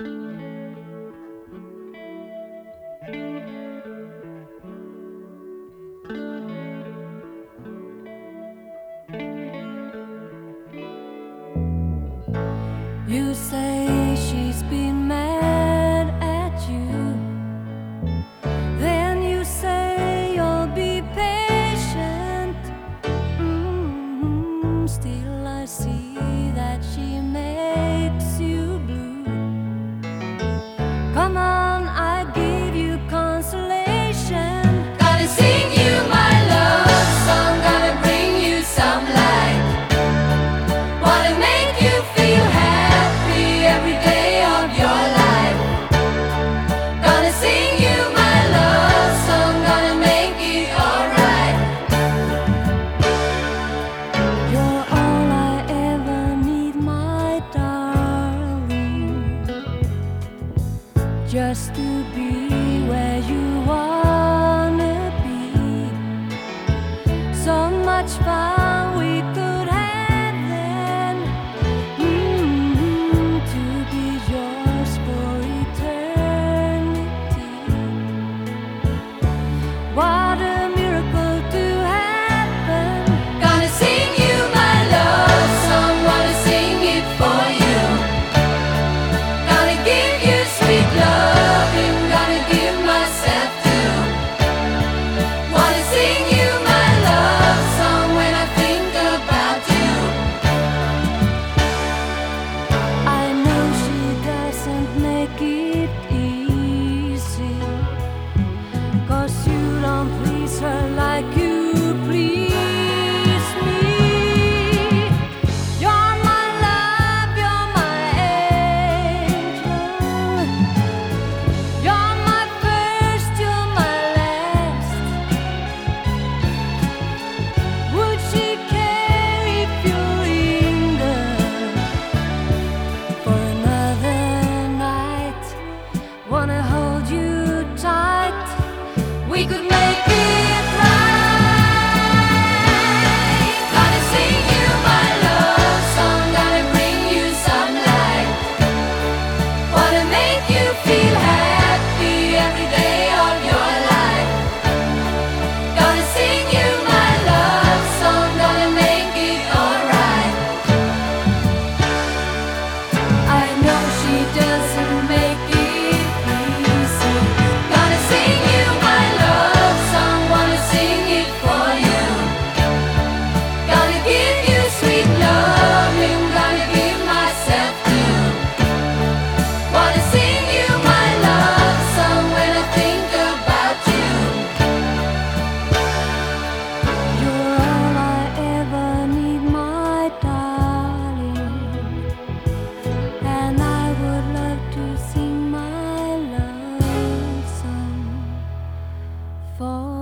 You say she's been mad at you, then you say you'll be patient. Still I see that she makes you blue. Come on, I give you consolation. Gonna sing you my love song, gonna bring you some light. Wanna make you feel happy every day of your life. Gonna sing you my love song, gonna make it alright. You're all I ever need, my darling, just to be where you wanna be. So much fun we could have then, to be yours for eternity. What a miracle to happen. Gonna sing you my love song, wanna sing it for you. Gonna give you sweet loving, gonna give myself to. Wanna sing you my love song when I think about you. I know she doesn't make it easy, 'cause you don't please her like you please me. You're my love, you're my angel. You're my first, you're my last. Would she care if you linger for another night? Wanna hold you tight, we could make it right. Gonna sing you my love song, gonna bring you some light. Wanna make you feel happy every day of your life. Gonna sing you my love song, gonna make it alright. I know she doesn't make it easy. Gonna sing you my love song, wanna sing it for you. Gonna give you sweet loving, gonna give myself to. Wanna sing you my love song when I think about you. You're all I ever need, my darling, and I would love to sing my love song for